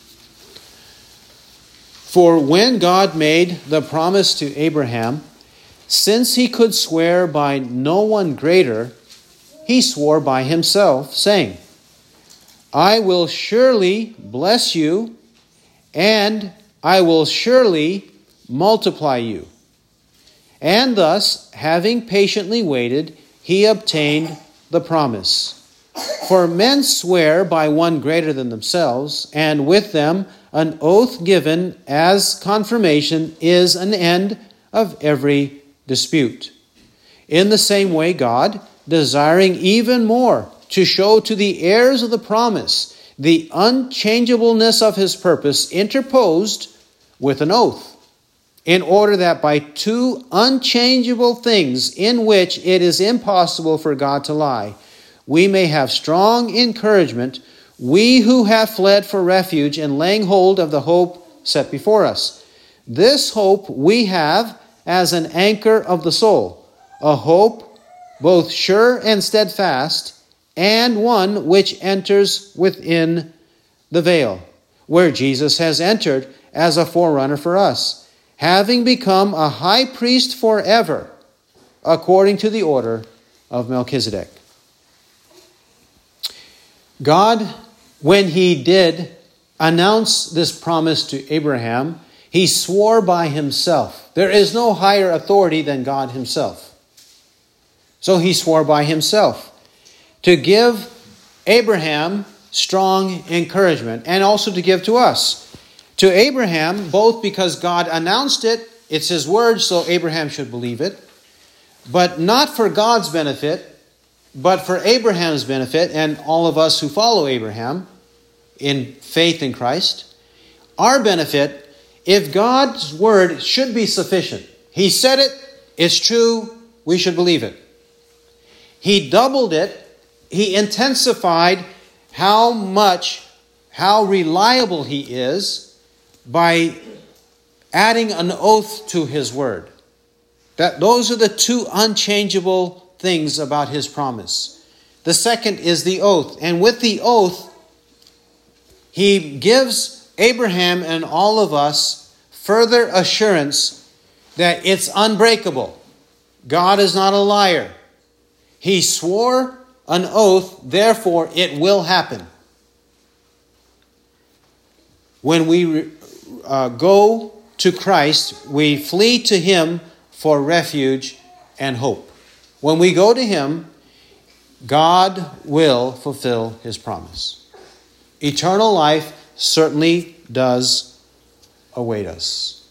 For when God made the promise to Abraham, since he could swear by no one greater, he swore by himself, saying, I will surely bless you, and I will surely multiply you. And thus, having patiently waited, he obtained the promise. For men swear by one greater than themselves, and with them an oath given as confirmation is an end of every dispute. In the same way, God, desiring even more to show to the heirs of the promise the unchangeableness of his purpose, interposed with an oath, in order that by two unchangeable things in which it is impossible for God to lie, we may have strong encouragement, we who have fled for refuge and laying hold of the hope set before us. This hope we have as an anchor of the soul, a hope both sure and steadfast, and one which enters within the veil, where Jesus has entered as a forerunner for us, having become a high priest forever, according to the order of Melchizedek. God, when he did announce this promise to Abraham, he swore by himself. There is no higher authority than God himself. So he swore by himself to give Abraham strong encouragement, and also to give to us. To Abraham, both because God announced it, it's his word, so Abraham should believe it, but not for God's benefit, but for Abraham's benefit and all of us who follow Abraham in faith in Christ. Our benefit, if God's word should be sufficient. He said it, it's true, we should believe it. He doubled it, he intensified how reliable he is by adding an oath to his word. Those are the two unchangeable things about his promise. The second is the oath. And with the oath, he gives Abraham and all of us further assurance that it's unbreakable. God is not a liar. He swore an oath, therefore it will happen. When we go to Christ, we flee to Him for refuge and hope. When we go to Him, God will fulfill His promise. Eternal life certainly does await us.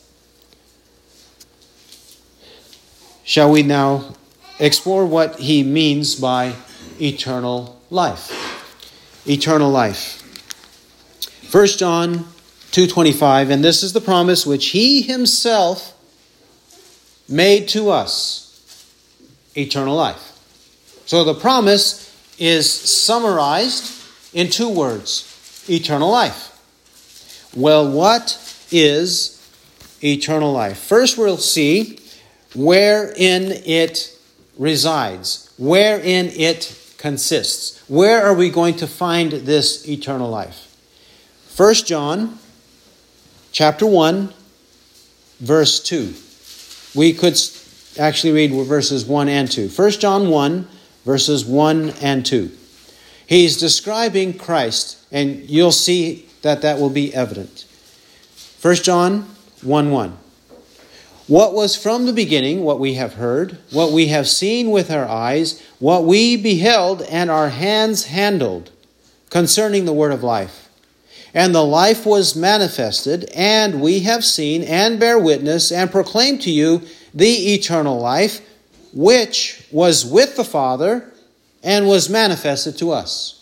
Shall we now explore what he means by eternal life? Eternal life. 1 John 2:25, and this is the promise which he himself made to us, eternal life. So the promise is summarized in 2 words, eternal life. Well, what is eternal life? First, we'll see wherein it resides, wherein it consists. Where are we going to find this eternal life? 1 John chapter 1, verse 2. We could actually read verses 1 and 2. 1 John 1, verses 1 and 2. He's describing Christ, and you'll see that will be evident. 1 John 1:1. What was from the beginning, what we have heard, what we have seen with our eyes, what we beheld and our hands handled, concerning the word of life. And the life was manifested, and we have seen and bear witness and proclaim to you the eternal life, which was with the Father and was manifested to us.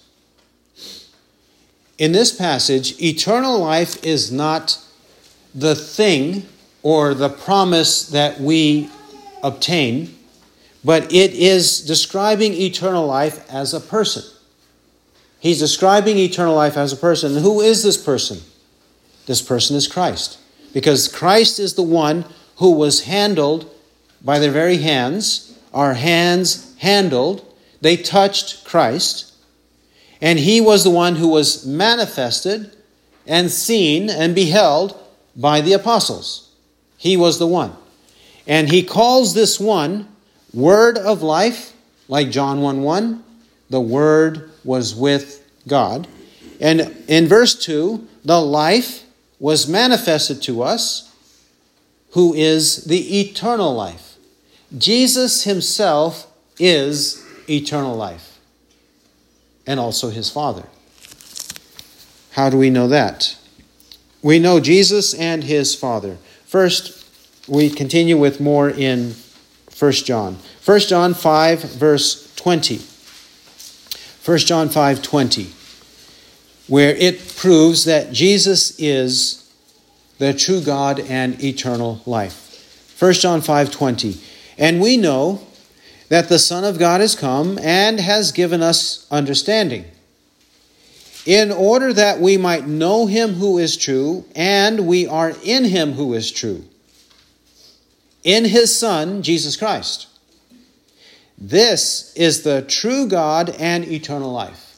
In this passage, eternal life is not the thing or the promise that we obtain, but it is describing eternal life as a person. He's describing eternal life as a person. And who is this person? This person is Christ. Because Christ is the one who was handled by their very hands. Our hands handled. They touched Christ. And he was the one who was manifested and seen and beheld by the apostles. He was the one. And he calls this one Word of Life, like John 1:1. The Word was with God. And in verse 2, the life was manifested to us, who is the eternal life. Jesus himself is eternal life, and also his Father. How do we know that? We know Jesus and his Father. First, we continue with more in 1 John. 1 John 5, verse 20. 1 John 5:20, where it proves that Jesus is the true God and eternal life. 1 John 5:20, and we know that the Son of God has come and has given us understanding, in order that we might know him who is true, and we are in him who is true, in his Son, Jesus Christ. This is the true God and eternal life.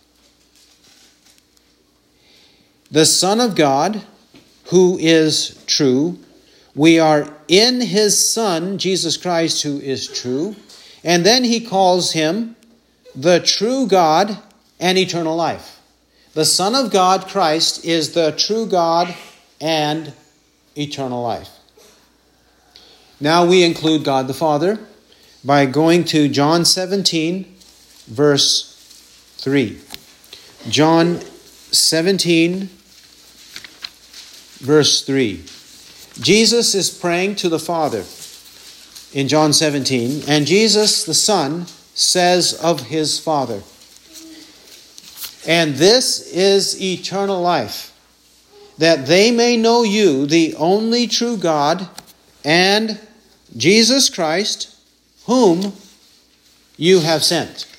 The Son of God, who is true, we are in his Son, Jesus Christ, who is true, and then he calls him the true God and eternal life. The Son of God, Christ, is the true God and eternal life. Now we include God the Father by going to John 17, verse 3. John 17, verse 3. Jesus is praying to the Father in John 17, and Jesus, the Son, says of his Father, and this is eternal life, that they may know you, the only true God, and Jesus Christ, whom you have sent.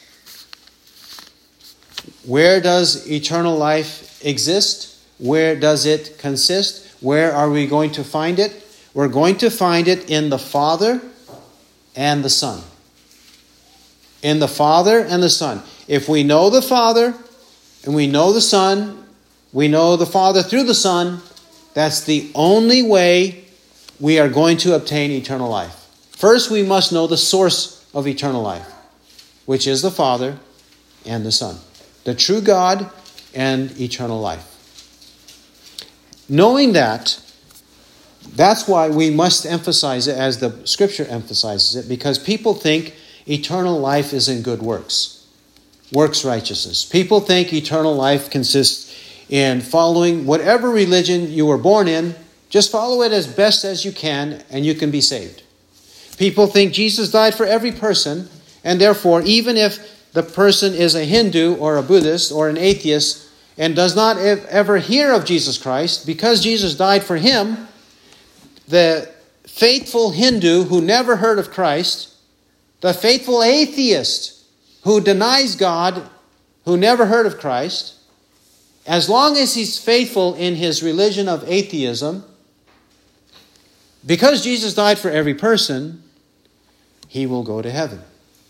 Where does eternal life exist? Where does it consist? Where are we going to find it? We're going to find it in the Father and the Son. In the Father and the Son. If we know the Father and we know the Son, we know the Father through the Son, That's the only way we are going to obtain eternal life. First, we must know the source of eternal life, which is the Father and the Son, the true God and eternal life. Knowing that, that's why we must emphasize it as the Scripture emphasizes it, because people think eternal life is in good works righteousness. People think eternal life consists in following whatever religion you were born in. Just follow it as best as you can, and you can be saved. People think Jesus died for every person, and therefore, even if the person is a Hindu or a Buddhist or an atheist and does not ever hear of Jesus Christ, because Jesus died for him, the faithful Hindu who never heard of Christ, the faithful atheist who denies God, who never heard of Christ, as long as he's faithful in his religion of atheism, because Jesus died for every person, he will go to heaven.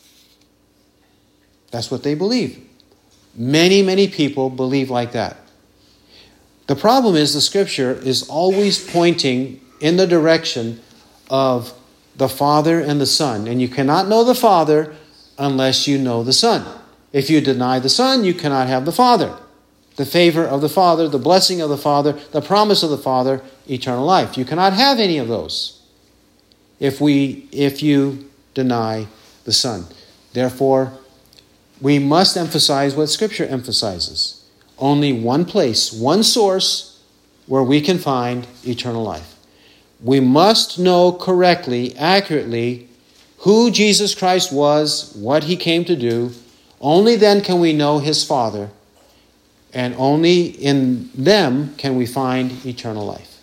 That's what they believe. Many, many people believe like that. The problem is the Scripture is always pointing in the direction of the Father and the Son. And you cannot know the Father unless you know the Son. If you deny the Son, you cannot have the Father. The favor of the Father, the blessing of the Father, the promise of the Father, eternal life. You cannot have any of those if you deny the Son. Therefore, we must emphasize what Scripture emphasizes. Only one place, one source where we can find eternal life. We must know correctly, accurately, who Jesus Christ was, what he came to do. Only then can we know his Father, and only in them can we find eternal life.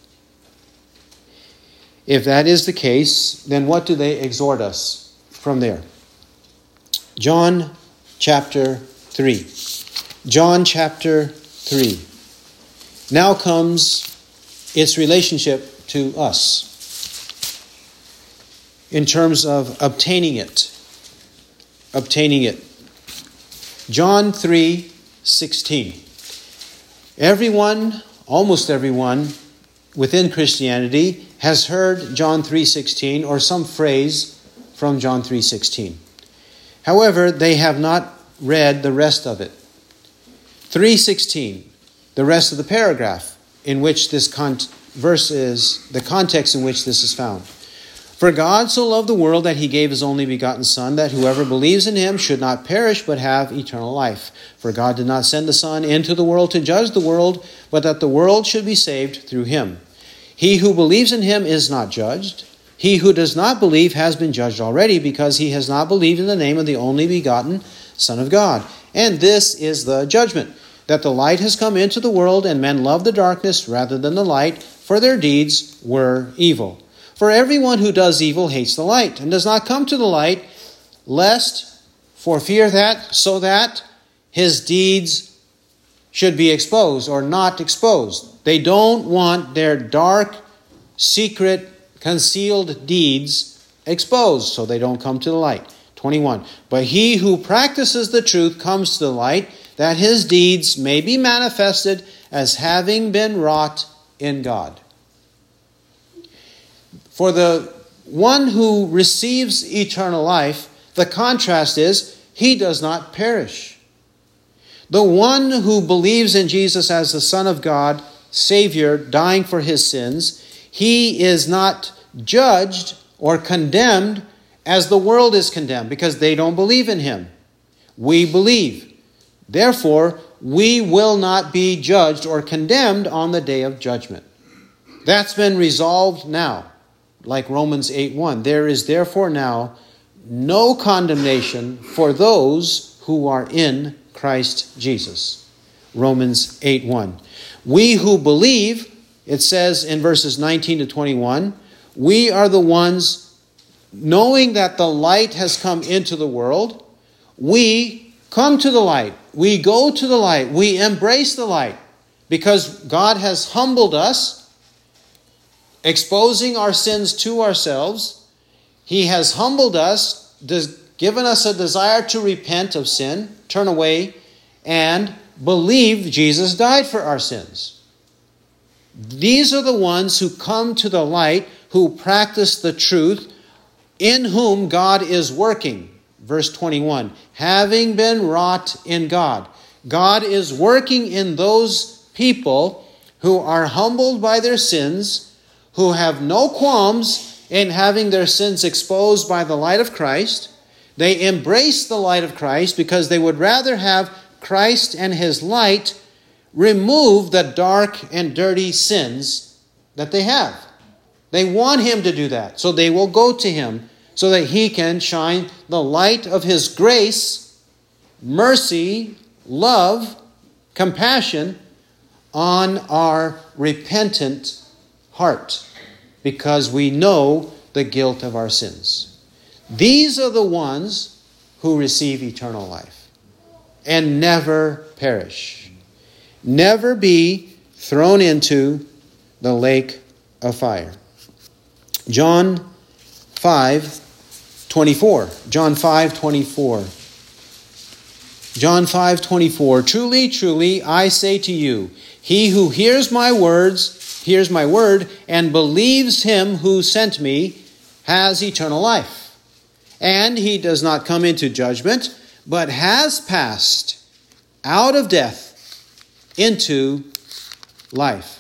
If that is the case, then what do they exhort us from there? John chapter 3. John chapter 3. Now comes its relationship to us in terms of obtaining it. Obtaining it. John 3:16. Everyone, almost everyone within Christianity has heard John 3:16 or some phrase from John 3:16. However, they have not read the rest of it. 3:16, the rest of the paragraph in which this verse is, the context in which this is found. For God so loved the world that he gave his only begotten Son, that whoever believes in him should not perish but have eternal life. For God did not send the Son into the world to judge the world, but that the world should be saved through him. He who believes in him is not judged. He who does not believe has been judged already, because he has not believed in the name of the only begotten Son of God. And this is the judgment, that the light has come into the world, and men love the darkness rather than the light, for their deeds were evil. For everyone who does evil hates the light, and does not come to the light, lest, for fear that, so that his deeds should be exposed or not exposed. They don't want their dark, secret, concealed deeds exposed, so they don't come to the light. 21. But he who practices the truth comes to the light, that his deeds may be manifested as having been wrought in God. For the one who receives eternal life, the contrast is, he does not perish. The one who believes in Jesus as the Son of God, Savior, dying for his sins, he is not judged or condemned as the world is condemned, because they don't believe in him. We believe. Therefore, we will not be judged or condemned on the day of judgment. That's been resolved now, like Romans 8:1. There is therefore now no condemnation for those who are in Christ Jesus. Romans 8:1. We who believe, it says in verses 19 to 21, we are the ones, knowing that the light has come into the world, we come to the light. We go to the light. We embrace the light, because God has humbled us, exposing our sins to ourselves. He has humbled us, given us a desire to repent of sin, turn away, and believe Jesus died for our sins. These are the ones who come to the light, who practice the truth, in whom God is working. Verse 21, having been wrought in God. God is working in those people who are humbled by their sins, who have no qualms in having their sins exposed by the light of Christ. They embrace the light of Christ because they would rather have Christ and his light remove the dark and dirty sins that they have. They want him to do that, so they will go to him so that he can shine the light of his grace, mercy, love, compassion on our repentant heart, because we know the guilt of our sins. These are the ones who receive eternal life and never perish, never be thrown into the lake of fire. John 5:24. John 5:24. John 5:24. Truly, truly, I say to you, he who hears my word, and believes him who sent me, has eternal life. And he does not come into judgment, but has passed out of death into life.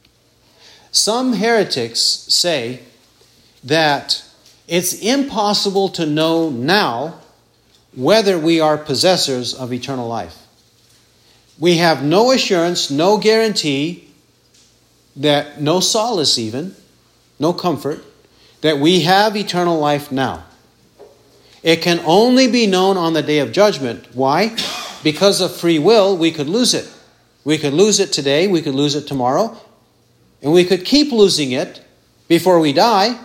Some heretics say that it's impossible to know now whether we are possessors of eternal life. We have no assurance, no guarantee, that no solace even, no comfort, that we have eternal life now. It can only be known on the day of judgment. Why? Because of free will, we could lose it. We could lose it today, we could lose it tomorrow, and we could keep losing it before we die.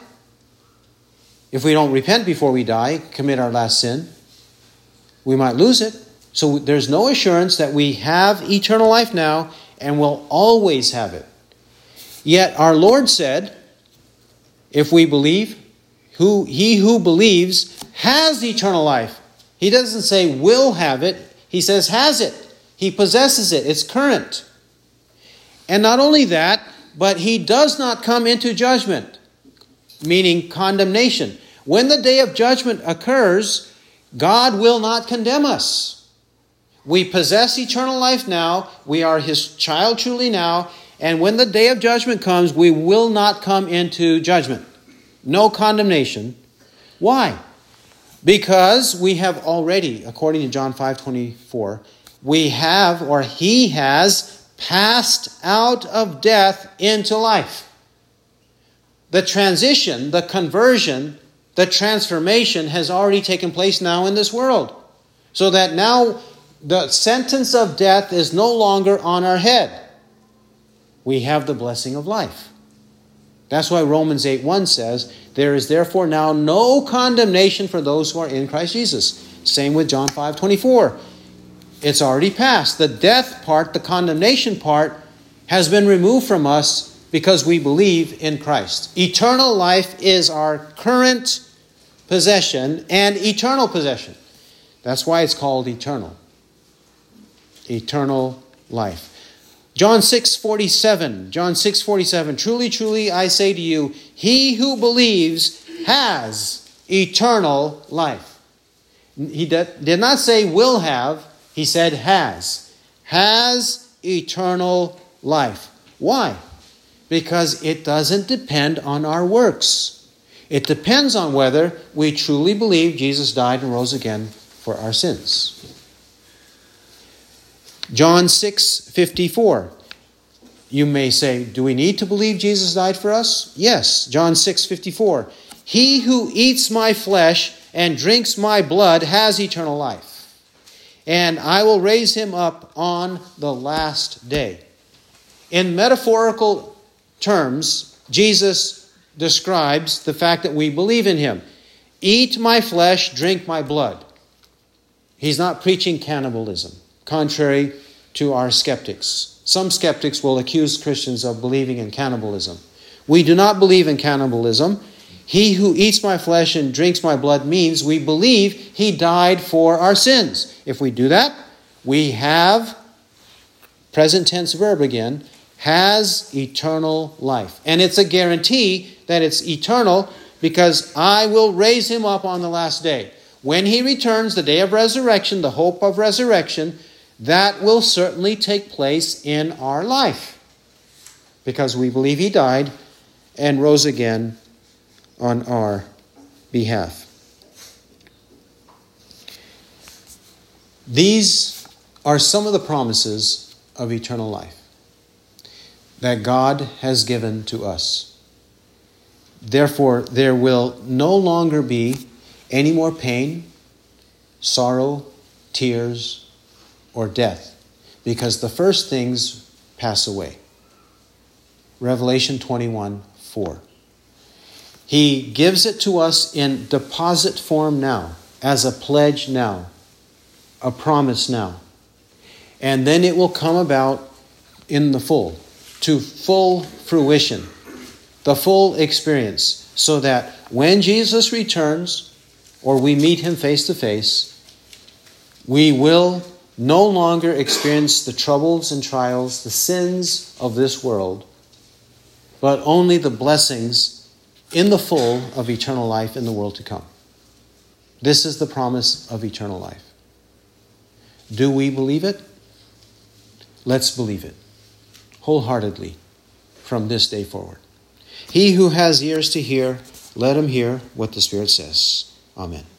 If we don't repent before we die, commit our last sin, we might lose it. So there's no assurance that we have eternal life now and will always have it. Yet our Lord said, if we believe, he who believes has eternal life. He doesn't say will have it. He says has it. He possesses it. It's current. And not only that, but he does not come into judgment, meaning condemnation. When the day of judgment occurs, God will not condemn us. We possess eternal life now. We are his child truly now. And when the day of judgment comes, we will not come into judgment. No condemnation. Why? Because we have already, according to John 5:24, we have, or he has, passed out of death into life. The transition, the conversion, the transformation has already taken place now in this world. So that now the sentence of death is no longer on our head. We have the blessing of life. That's why Romans 8:1 says, there is therefore now no condemnation for those who are in Christ Jesus. Same with John 5:24. It's already passed. The death part, the condemnation part, has been removed from us because we believe in Christ. Eternal life is our current possession and eternal possession. That's why it's called eternal. Eternal life. John 6:47. John 6:47. Truly, truly, I say to you, he who believes has eternal life. He did not say will have. He said has. Has eternal life. Why? Because it doesn't depend on our works. It depends on whether we truly believe Jesus died and rose again for our sins. John 6:54. You may say, do we need to believe Jesus died for us? Yes. John 6:54. He who eats my flesh and drinks my blood has eternal life, and I will raise him up on the last day. In metaphorical terms, Jesus describes the fact that we believe in him. Eat my flesh, drink my blood. He's not preaching cannibalism, contrary to our skeptics. Some skeptics will accuse Christians of believing in cannibalism. We do not believe in cannibalism. He who eats my flesh and drinks my blood means we believe he died for our sins. If we do that, we have, present tense verb again, has eternal life. And it's a guarantee that it's eternal because I will raise him up on the last day. When he returns, the day of resurrection, the hope of resurrection, that will certainly take place in our life because we believe he died and rose again on our behalf. These are some of the promises of eternal life that God has given to us. Therefore, there will no longer be any more pain, sorrow, tears, or death, because the first things pass away. Revelation 21:4. He gives it to us in deposit form now, as a pledge now, a promise now. And then it will come about in the full, to full fruition, the full experience, so that when Jesus returns, or we meet him face to face, we will no longer experience the troubles and trials, the sins of this world, but only the blessings in the full of eternal life in the world to come. This is the promise of eternal life. Do we believe it? Let's believe it wholeheartedly from this day forward. He who has ears to hear, let him hear what the Spirit says. Amen.